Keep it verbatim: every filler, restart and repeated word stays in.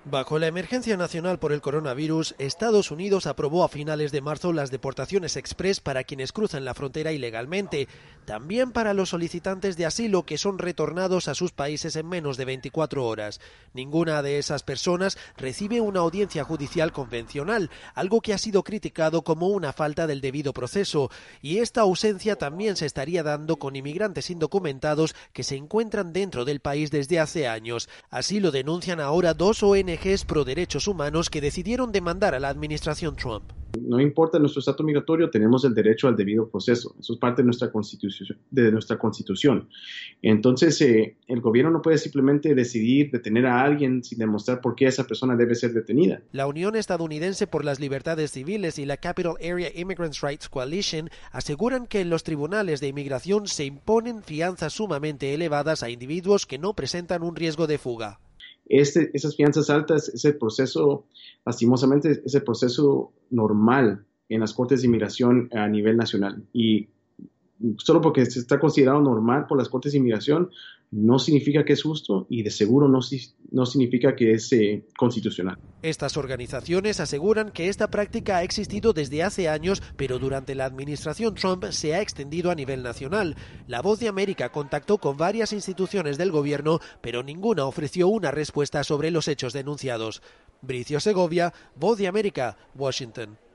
Bajo la emergencia nacional por el coronavirus, Estados Unidos aprobó a finales de marzo las deportaciones express para quienes cruzan la frontera ilegalmente, también para los solicitantes de asilo que son retornados a sus países en menos de veinticuatro horas. Ninguna de esas personas recibe una audiencia judicial convencional, algo que ha sido criticado como una falta del debido proceso, y esta ausencia también se estaría dando con inmigrantes indocumentados que se encuentran dentro del país desde hace años. Así lo denuncian ahora dos O N Ges pro derechos humanos que decidieron demandar a la administración Trump. No importa nuestro estatus migratorio, tenemos el derecho al debido proceso. Eso es parte de nuestra constitución. De nuestra constitución. Entonces, eh, el gobierno no puede simplemente decidir detener a alguien sin demostrar por qué esa persona debe ser detenida. La Unión Estadounidense por las Libertades Civiles y la Capital Area Immigrants' Rights Coalition aseguran que en los tribunales de inmigración se imponen fianzas sumamente elevadas a individuos que no presentan un riesgo de fuga. Este, esas fianzas altas es el proceso, lastimosamente, es el proceso normal en las cortes de inmigración a nivel nacional. Y solo porque se está considerado normal por las cortes de inmigración, no significa que es justo y de seguro no, no significa que es eh, constitucional. Estas organizaciones aseguran que esta práctica ha existido desde hace años, pero durante la administración Trump se ha extendido a nivel nacional. La Voz de América contactó con varias instituciones del gobierno, pero ninguna ofreció una respuesta sobre los hechos denunciados. Bricio Segovia, Voz de América, Washington.